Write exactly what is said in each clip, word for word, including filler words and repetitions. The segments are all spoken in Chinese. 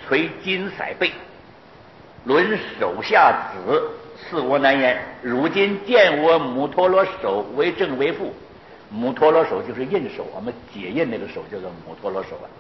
垂金塞背，论手下子，赐我难言。如今见我母陀罗手为正为父，母陀罗手就是印手，我们解印那个手叫做母陀罗手啊。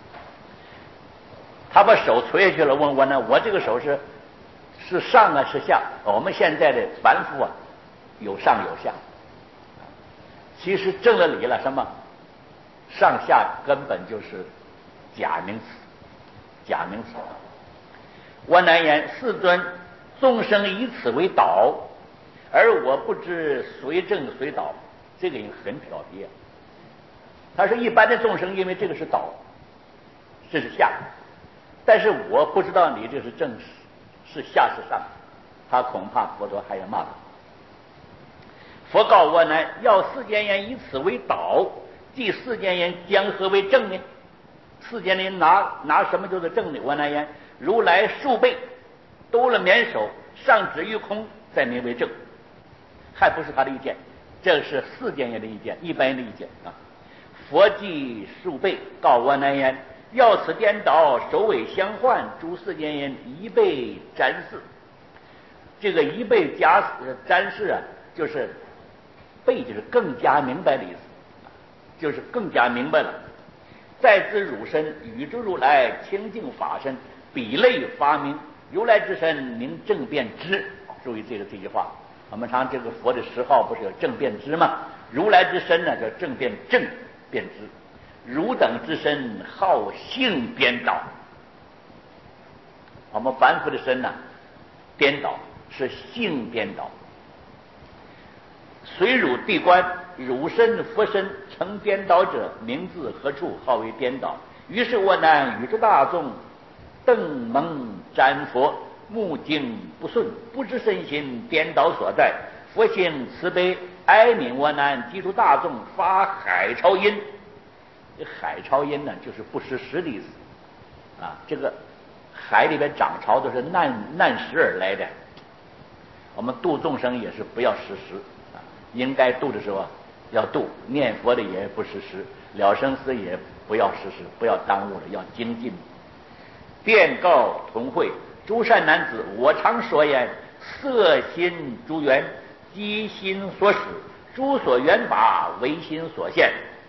他把手垂下去了，问我呢，我这个手是是上啊是下？我们现在的凡夫啊，有上有下。其实正了理了，什么上下根本就是假名词，假名词。我难言，世尊，众生以此为导，而我不知随正随导，这个也很挑别。他说一般的众生因为这个是导，这是下，但是我不知道你这是正是下是上，他恐怕佛陀还要骂他。佛告我难，要世间人以此为导，即世间人将何为正呢？世间人拿拿什么叫做正呢？我难言，如来数辈兜了绵手，上指于空，再名为正，还不是他的意见，这是世间人的意见，一般人的意见啊。佛即数辈告我难言，要此颠倒，首尾相换，诸世间人一倍瞻视。这个一倍加瞻视啊，就是倍就是更加明白的意思，就是更加明白了。再知汝身，宇宙如来清净法身，比类发明，如来之身名正遍知。注意这个这句话，我们常这个佛的十号不是有正遍知吗？如来之身呢叫正遍正遍知，汝等之身好性颠倒。我们凡夫的身呢，颠倒是性颠倒。随汝地观，汝身佛身成颠倒者，名自何处？号为颠倒。于是我难宇宙大众瞪蒙瞻佛，目睛不顺，不知身心颠倒所在。佛性慈悲，哀悯我难，记住大众发海潮音。这海潮音呢，就是不识时的意思啊。这个海里边涨潮都是难难时而来的，我们度众生也是不要失时。应该度的时候要度，念佛的也不失时，了生死也不要失时，不要耽误了，要精进。便告同会，诸善男子，我常说言，色心诸缘，机心所使，诸所缘法唯心所现。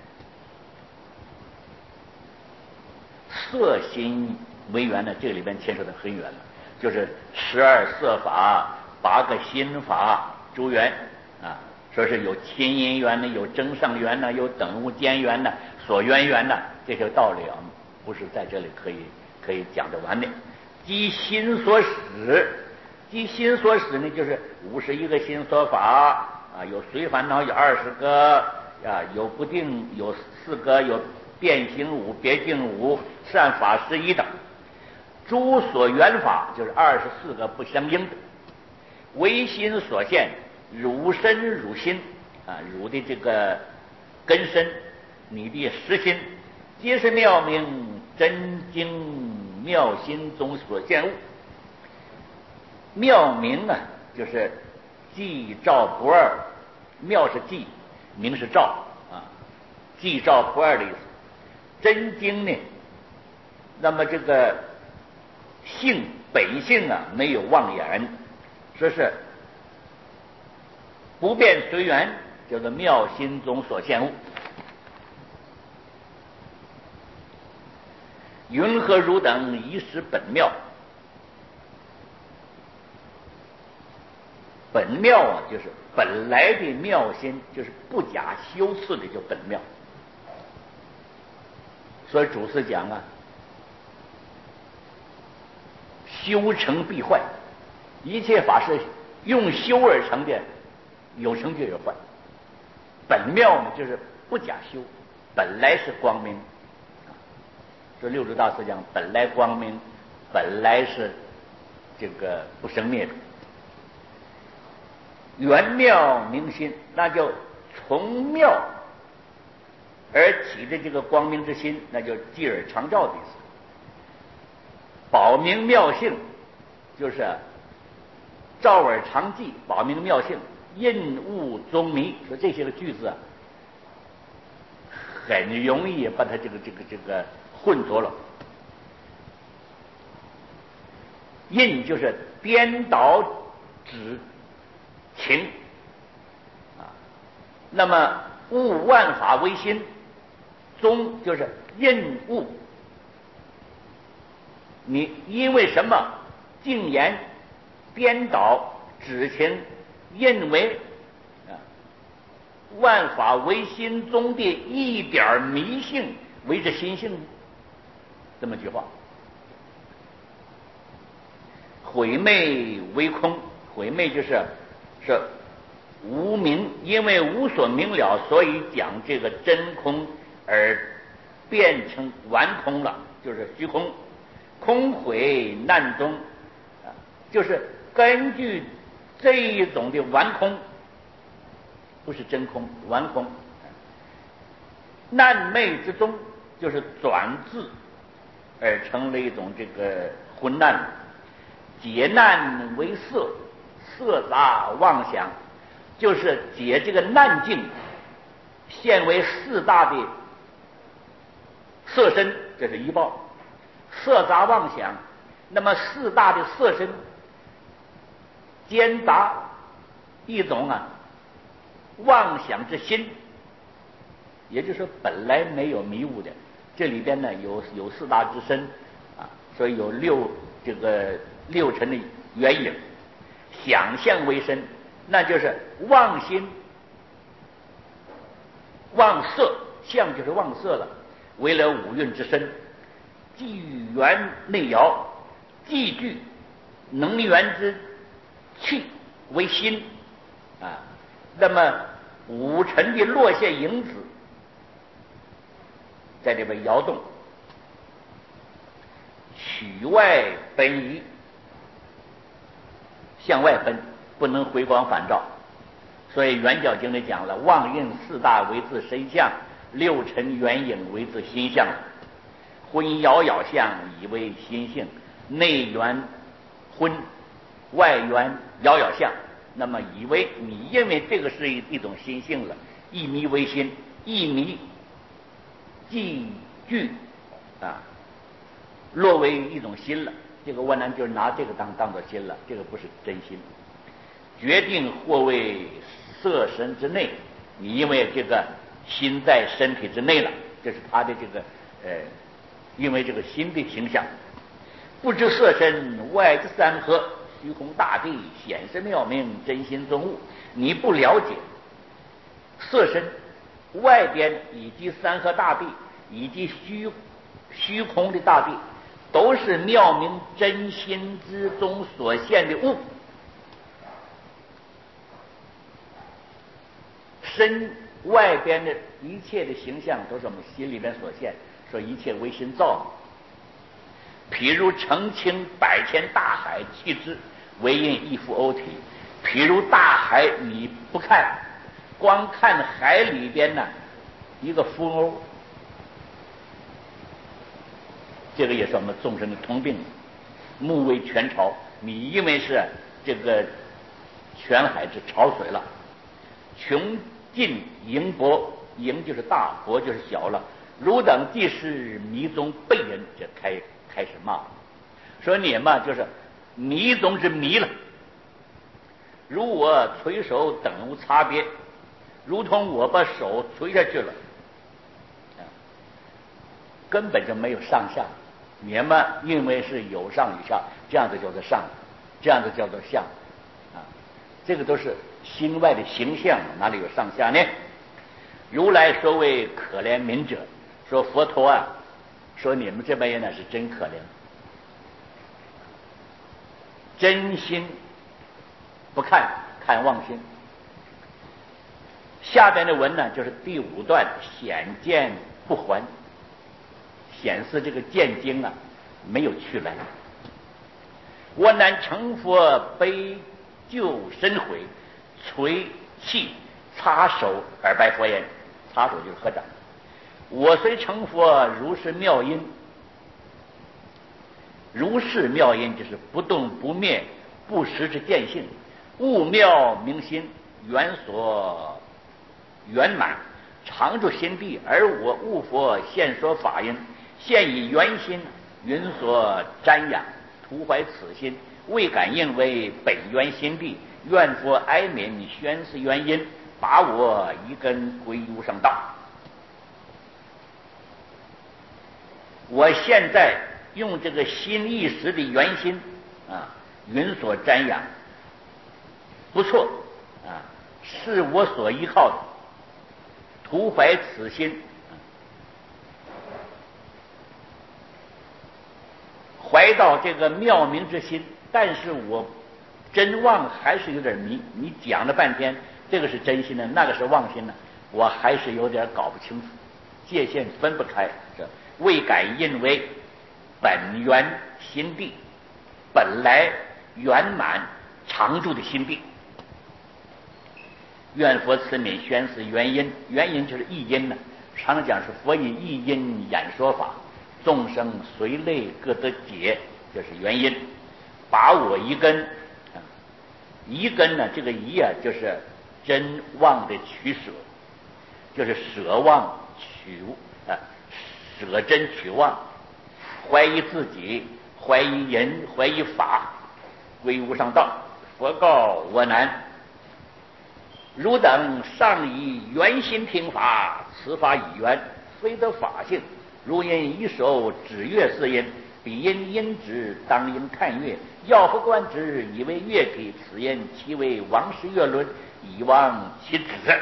色心为缘呢，这个里边牵扯的很远了，就是十二色法，八个心法，诸缘啊。说是有亲因缘呢，有增上缘呢，有等无间缘呢，所缘缘呢，这些道理啊，不是在这里可以可以讲得完的。即心所使，即心所使呢，就是五十一个心所法啊，有随烦恼有二十个啊，有不定有四个，有变形五、别境五、善法十一等。诸所缘法就是二十四个不相应的，唯心所现。汝身汝心啊，汝的这个根身，你的实心，皆是妙明真经妙心中所见物。妙明啊，就是寂照不二，妙是寂，明是照啊，寂照不二的意思。真经呢，那么这个性本性啊，没有妄言，说是不变随缘，叫做妙心中所现物。云何汝等以使本妙？本妙啊，就是本来的妙心，就是不假修饰的，就本妙。所以祖师讲啊，修成必坏，一切法是用修而成的，有成就有坏。本妙呢，就是不假修，本来是光明。这六祖大师讲，本来光明，本来是这个不生灭的。圆妙明心，那就从妙而起的这个光明之心，那就继而常照的意思。保明妙性，就是照而常寂，保明妙性，印悟中迷。说这些个句子啊，很容易把它这个这个这个混浊了。 印就是颠倒指情啊。那么物万法唯心，宗就是印物。你因为什么竟然颠倒指情，认为啊万法唯心中的一点迷信为之心性？这么句话。毁昧为空，毁昧就是是无明，因为无所明了，所以讲这个真空而变成完空了，就是虚空。空毁难中啊，就是根据这一种的完空，不是真空，完空。难昧之中，就是转字而成了一种这个昏难。解难为色，色杂妄想，就是解这个难境，现为四大的色身，这是一报。色杂妄想，那么四大的色身兼杂一种啊妄想之心，也就是说本来没有迷雾的，这里边呢有有四大之身啊，所以有六这个六尘的缘影，想象为身，那就是妄心妄色，相就是妄色了，为了五蕴之身。既缘内爻，既具能源之气为心啊，那么五尘的落线影子在这边摇动，取外奔移，向外奔，不能回光返照。所以圆教经里讲了，妄印四大为自身相，六尘缘影为自心相。昏杳杳相以为心性，内缘昏，外缘杳杳相。那么以为你认为这个是一一种心性了，一迷为心，一迷既具啊，落为一种心了。这个万难就是拿这个当当做心了，这个不是真心。决定或为色身之内，你因为这个心在身体之内了，这是他的这个呃。因为这个心的形象，不知色身外之山河，虚空大地显示妙明，真心中物。你不了解色身外边以及山河大地以及虚虚空的大地，都是妙明真心之中所现的物。身外边的一切的形象都是我们心里边所现，说一切为心造。譬如澄清百千大海，气之为因一副欧体。譬如大海，你不看，光看海里边呢一个浮欧，这个也是我们众生的通病。目为全潮，你因为是这个全海之潮水了，穷尽盈薄，盈就是大，薄就是小了。汝等既是迷中被人，这开开始骂了，说你嘛就是迷中之迷了。如我垂手等无差别，如同我把手垂下去了，啊，根本就没有上下。你们因为是有上有下，这样子叫做上，这样子叫做下，啊，这个都是心外的形象，哪里有上下呢？如来所谓可怜悯者，说佛陀啊，说你们这帮人呢是真可怜，真心不看，看妄心。下边的文呢，就是第五段显见不还，显示这个见经啊没有去来。我乃成佛悲救深悔，垂泣擦手而拜佛言，擦手就是合掌。我虽成佛，如是妙音，如是妙音就是不动不灭不实之见性，悟妙明心，缘所圆满，常住心地。而我悟佛现说法音，现以圆心云所瞻仰， 徒怀此心，未敢应为本源心地，愿佛哀悯宣示原因，把我一根归无上道。我现在用这个心意识的原心啊，云所瞻仰，不错啊，是我所依靠的，徒怀此心，怀到这个妙明之心，但是我真妄还是有点迷。你讲了半天，这个是真心呢，那个是妄心呢，我还是有点搞不清楚，界限分不开。这未敢因为本源心地，本来圆满常住的心地，愿佛慈悯宣示原因。原因就是义因呢，常常讲是佛以义因演说法，众生随类各得解，这是原因。把我一根啊，一根呢，这个一啊，就是真妄的取舍，就是舍妄取啊，舍真取妄，怀疑自己，怀疑人，怀疑法，归无上道。佛告我难，汝等尚以圆心听法，此法以圆，非得法性。如因一手指月四音，彼因因指当应看月，要复观之，以为月体，此因其为王师月轮，以忘其旨。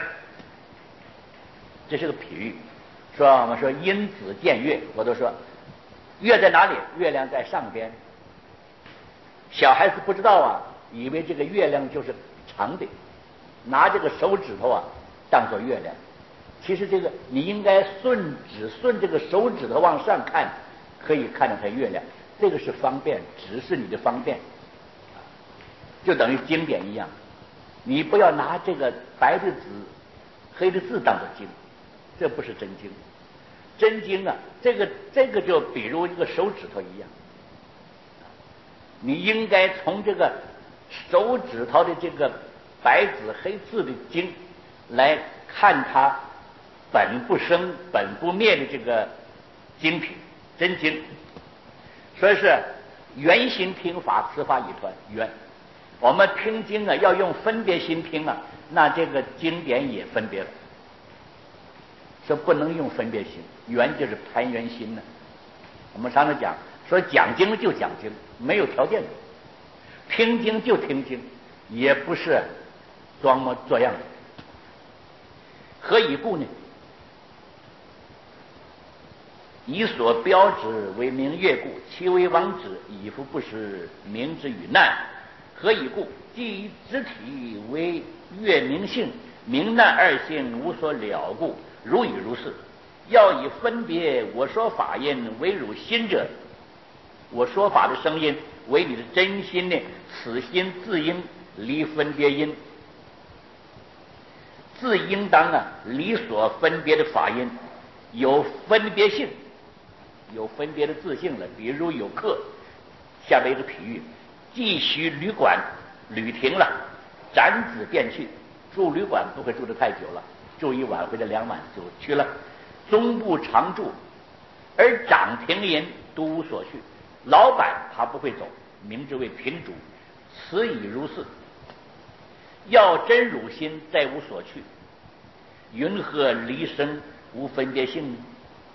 这是个比喻，说我们说因子见月，我都说月在哪里？月亮在上边。小孩子不知道啊，以为这个月亮就是长的，拿这个手指头啊当做月亮。其实这个你应该顺指顺这个手指头往上看，可以看到它月亮，这个是方便，只是你的方便，就等于经典一样。你不要拿这个白的纸、黑的字当做经，这不是真经。真经啊，这个这个就比如一个手指头一样，你应该从这个手指头的这个白纸黑字的经来看它本不生本不灭的这个精品真经。所以是圆心听法，此法以团圆。我们听经啊，要用分别心听啊，那这个经典也分别了，说不能用分别心，圆就是盘圆心呢。我们常常讲说讲经就讲经，没有条件的；听经就听经，也不是装模作样的。何以故呢？以所标之为明月故，其为王之，以复不识明之与难。何以故？即以直体为月明性，明难二性无所了故，如以如是。要以分别我说法音为汝心者，我说法的声音为你的真心呢，此心自应离分别因，自应当啊离所分别的法音，有分别性，有分别的自性了。比如有客，下面一个比喻，既许旅馆，旅停了，展子便去。住旅馆不会住得太久了，住一晚或者两晚就去了，终不常住，而掌停银都无所去。老板他不会走，名之为贫主，此以如是。要真汝心，再无所去，云何离生无分别性呢？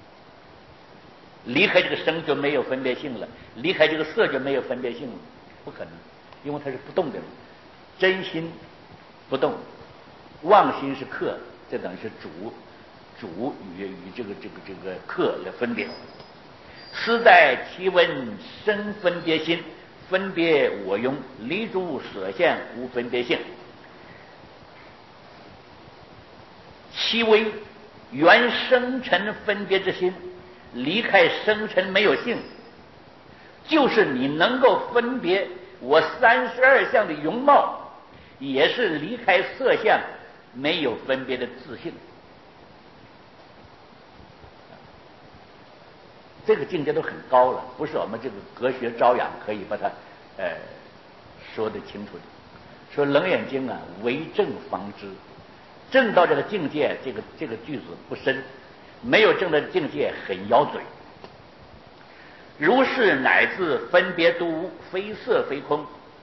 离开这个生就没有分别性了，离开这个色就没有分别性了，不可能，因为它是不动的。真心不动，妄心是客，这等于是主，主与与这个这个这个客来分别。斯在其闻生分别心，分别我庸，离诸舍相无分别性。其为原生尘分别之心，离开生尘没有性，就是你能够分别我三十二相的容貌，也是离开色相没有分别的自性。这个境界都很高了，不是我们这个隔学招养可以把它呃说得清楚的。说《楞严经》啊，为正方知，正到这个境界，这个这个句子不深，没有正的境界很咬嘴。 如是乃至分别独无，非色非空。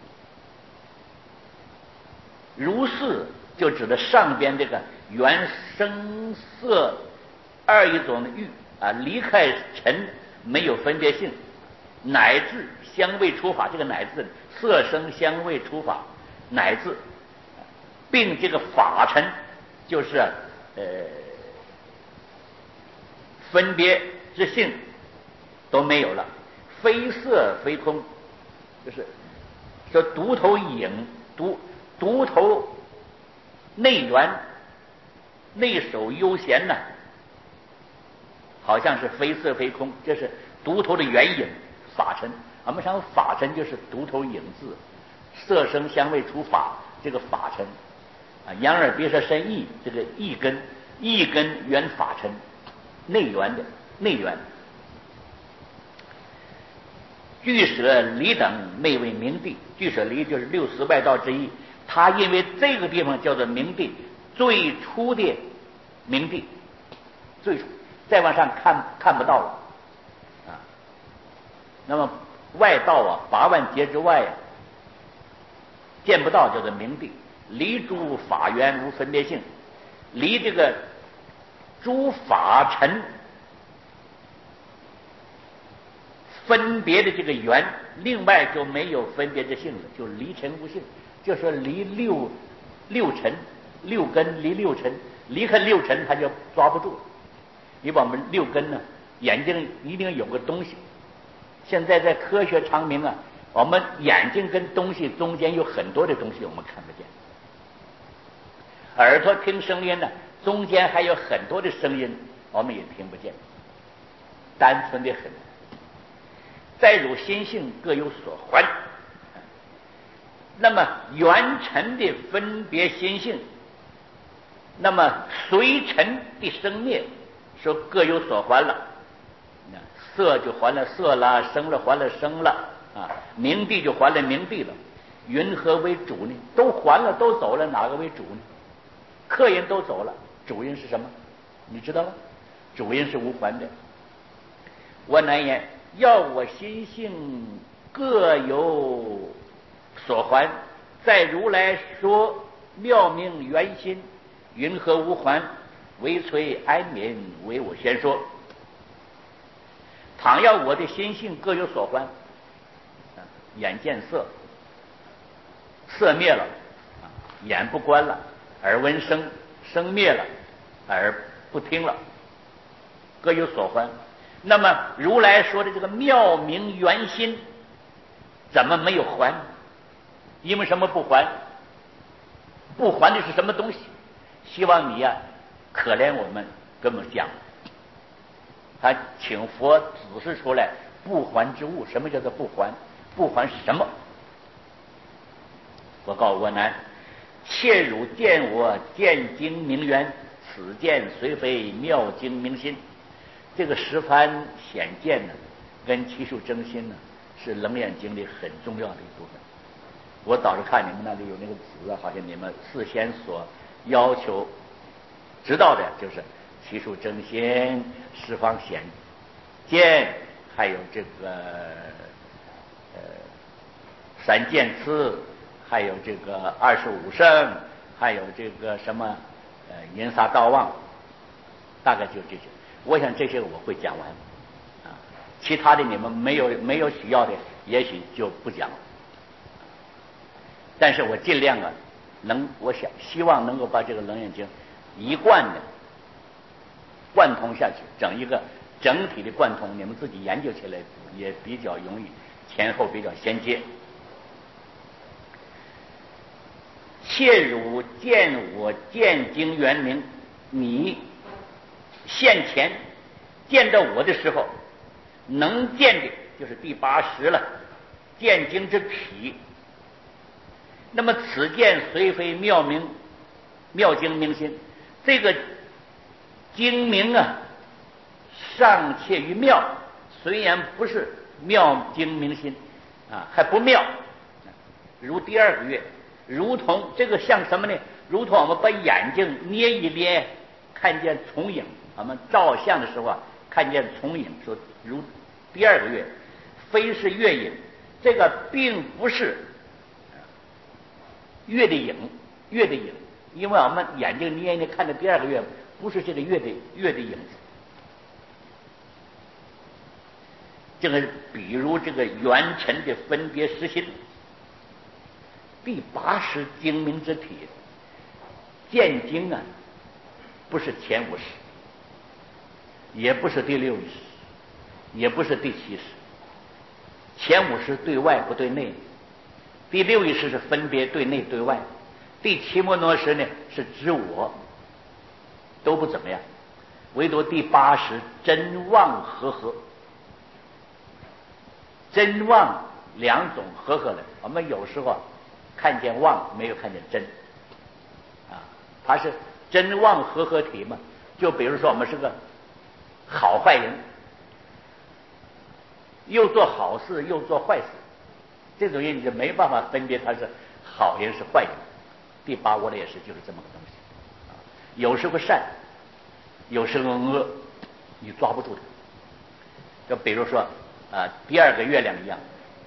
如是就指的上边这个原声色二一种的欲啊，离开尘没有分别性，乃至香味触法，这个乃至色声香味触法，乃至并这个法尘就是呃分别之性都没有了，非色非空，就是说独头影独独头内缘内守悠闲呢，好像是非色非空，这是独头的原影法尘。我们想法尘就是独头影字，色声香味触法这个法尘啊，眼耳鼻舌身意这个意根，意根缘法尘，内缘的内缘。俱舍离等昧为明地，俱舍离就是六十外道之一，它因为这个地方叫做明地，最初的明地，最初再往上看看不到了啊。那么外道啊，八万劫之外啊，见不到，叫做明地。离诸法缘无分别性，离这个诸法尘分别的这个缘，另外就没有分别之性了，就离尘无性，就说离六六尘六根，离六尘，离开六尘他就抓不住。你把我们六根呢，眼睛一定有个东西。现在在科学昌明啊，我们眼睛跟东西中间有很多的东西我们看不见，耳朵听声音呢，中间还有很多的声音我们也听不见，单纯的很。再如心性各有所还，那么缘尘的分别心性，那么随尘的生灭，说各有所还了。色就还了色了，生了还了生了啊，明地就还了明地了。云何为主呢？都还了，都走了，哪个为主呢？客人都走了，主因是什么？你知道吗？主因是无还的。我难言，要我心性各有所还，在如来说妙明圆心，云何无还？唯垂安眠，为我先说。倘要我的心性各有所还，眼见色，色灭了，眼不关了；耳闻声，声灭了，耳不听了，各有所还。那么如来说的这个妙明圆心，怎么没有还？因为什么不还？不还的是什么东西？希望你呀、啊，可怜我们，跟我们讲。他请佛指示出来不还之物，什么叫做不还？不还是什么？我告诉我难，切汝见我见经明缘，此见虽非妙经明心。这个十番显见呢，跟七术真心呢，是楞严经里很重要的一部分。我倒是看你们那里有那个词啊，好像你们事先所要求知道的，就是七术真心、十方显见，还有这个呃三见次，还有这个二十五圣，还有这个什么呃银沙道望，大概就这些。我想这些我会讲完啊，其他的你们没有没有需要的，也许就不讲了。但是我尽量啊，能我想希望能够把这个楞严经一贯的贯通下去，整一个整体的贯通，你们自己研究起来也比较容易，前后比较衔接。切汝见我见经圆明，你现前见到我的时候，能见的就是第八识了，见经之体。那么此见虽非妙明妙经明心，这个经明啊，尚且于妙，虽然不是妙经明心啊，还不妙。如第二个月，如同这个像什么呢？如同我们把眼睛捏一捏，看见重影。我们照相的时候啊，看见重影，说如第二个月， 非是月影，这个并不是月的影，月的影，因为我们眼睛捏一捏看的第二个月，不是这个月的月的影子。这个比如这个元辰的分别实心，第八识精明之体，见经啊，不是前五识，也不是第六识，也不是第七识。前五识对外不对内，第六意识是分别对内对外，第七摩罗识呢是指我，都不怎么样，唯独第八识真妄合合，真妄两种合合的。我们有时候看见妄，没有看见真啊，它是真妄合合体嘛。就比如说我们是个好坏人，又做好事又做坏事，这种人你就没办法分别他是好人是坏人。第八窝的也是就是这么个东西啊，有时候善，有时候恶，你抓不住的。就比如说啊，第二个月亮一样，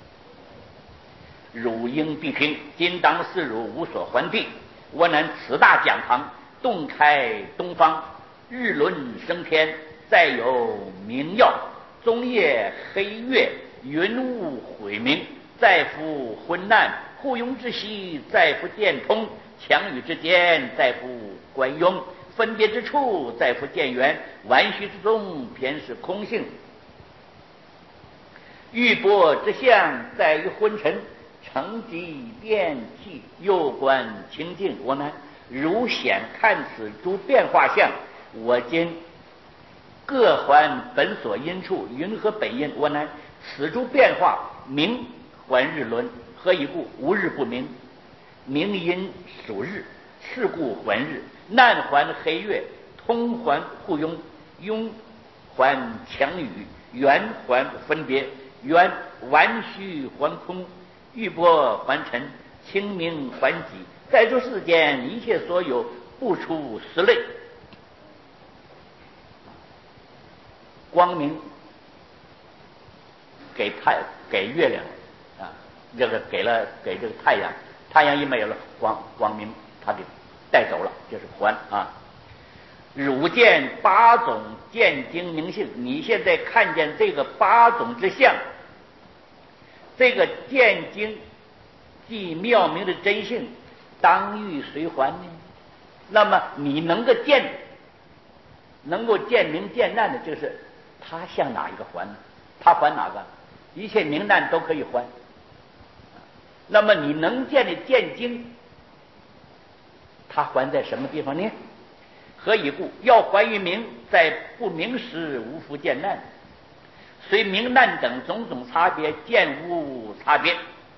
汝应必听，今当是汝无所还地。我乃此大讲堂，洞开东方，日轮升天，再有明耀，中夜黑月，云雾晦明，再复昏暗，互拥之息，再复见通，强语之间，再复观庸，分别之处，再复见圆，玩虚之中，偏是空性。玉波之象，在于昏沉，成极变气，右观清净。我呢，如显看此诸变化相，我今各还本所因处，云何本因？我乃此诸变化，明还日轮，何以故？无日不明。明因属日，是故还日；难还黑月，通还互拥，拥还强语，圆还分别，圆玩虚还空，玉波还尘，清明还己。在诸世间，一切所有，不出十类。光明给太给月亮啊，这个给了给这个太阳，太阳一没有了，光光明它给带走了，就是还啊。汝见八种见精明性，你现在看见这个八种之相，这个见精即妙明的真性，当欲谁还呢？那么你能够见，能够见明见难的，就是他向哪一个还呢？他还哪个？一切明难都可以还。那么你能见的见精，他还在什么地方呢？何以故？要还于明，在不明时无复见难，虽明难等种种差别，见无差别。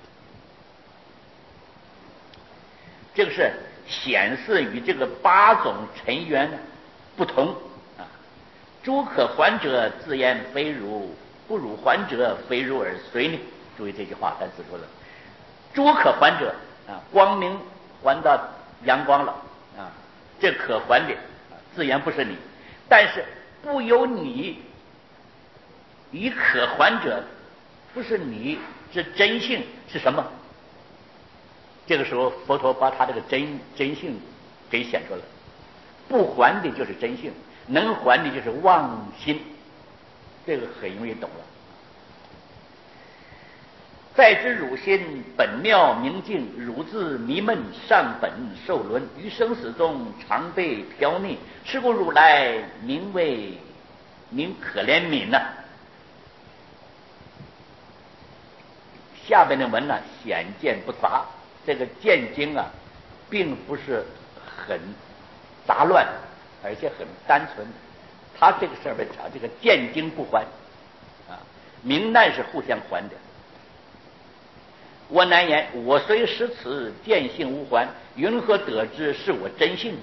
这个是显示与这个八种尘缘不同啊。诸可还者，自言非汝；不汝还者，非汝尔。谁呢？注意这句话，咱指出了。诸可还者啊，光明还到阳光了啊，这可还的自然不是你，但是不由你，以可还者，不是你，是真性是什么？这个时候，佛陀把他这个真真性给显出来，不还的就是真性，能还的就是妄心，这个很容易懂了。在知汝心本妙明净，汝自迷闷上本受轮，于生死中常被飘溺，是故汝来名为名可怜悯呐、啊。下边的文呢，显见不杂，这个见经啊，并不是很杂乱，而且很单纯。他这个上面讲这个见经不还啊，明难是互相还的。我难言，我虽识此见性无还，云何得知是我真性？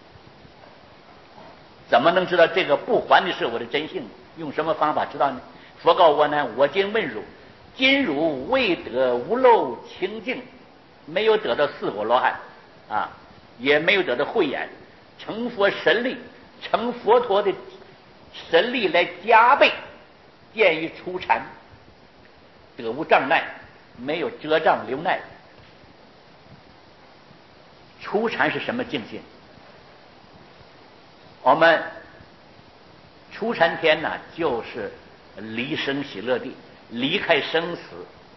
怎么能知道这个不还的是我的真性？用什么方法知道呢？佛告我难，我今问汝，今汝未得无漏清净，没有得到四果罗汉啊，也没有得到慧眼，成佛神力，成佛陀的神力来加倍，见于初禅。 得无障碍，没有遮障留奈。初禅是什么境界？我们初禅天呢，就是离生喜乐地，离开生死，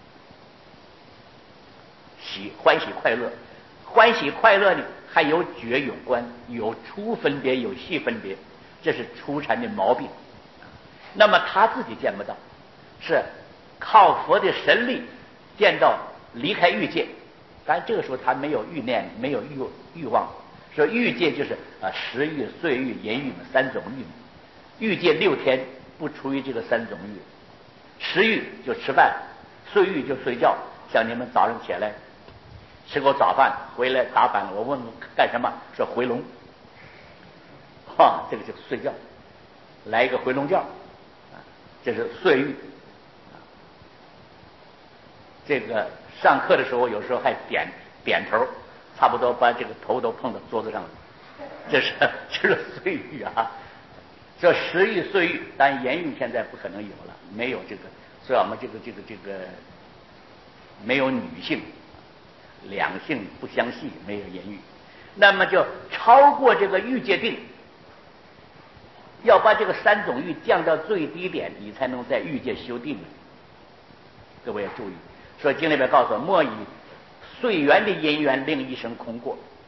喜欢喜快乐，欢喜快乐呢，还有觉有关，有初分别，有细分别，这是初禅的毛病。那么他自己见不到，是靠佛的神力见到离开欲界。当然这个时候他没有欲念，没有欲欲望。说欲界就是啊食欲、睡欲、淫欲三种欲。欲界六天不出于这个三种欲。食欲就吃饭，睡欲就睡觉。像你们早上起来吃过早饭回来打板了，我问干什么？说回笼。哈，这个就是睡觉，来一个回笼觉。这是睡欲。这个上课的时候有时候还点点头，差不多把这个头都碰到桌子上了，这是这是睡欲啊。这食欲、睡欲，但言欲现在不可能有了，没有这个，所以我们这个这个这个没有女性，两性不相系，没有言欲，那么就超过这个欲界定。要把这个三种欲降到最低点，你才能在欲界修定。各位要注意，说经里边告诉我，莫以岁缘的因缘令一生空过。